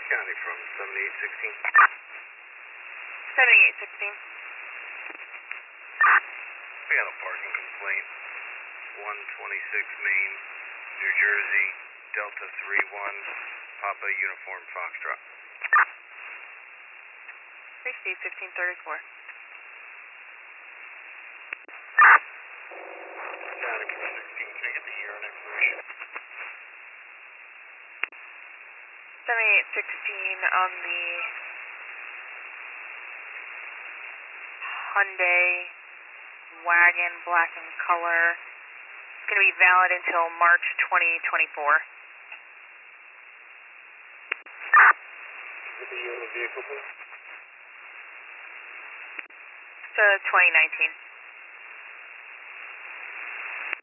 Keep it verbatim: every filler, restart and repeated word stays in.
County from seventy-eight sixteen. seventy-eight sixteen. We got a parking complaint. one twenty-six Main, New Jersey, Delta three one, Papa Uniform Foxtrot. three Steve, fifteen thirty-four. County from sixteen, can I get the year and expiration? seventy-eight sixteen on the Hyundai wagon, black in color. It's going to be valid until March twenty twenty-four. The year of the vehicle, please? It's uh, twenty nineteen.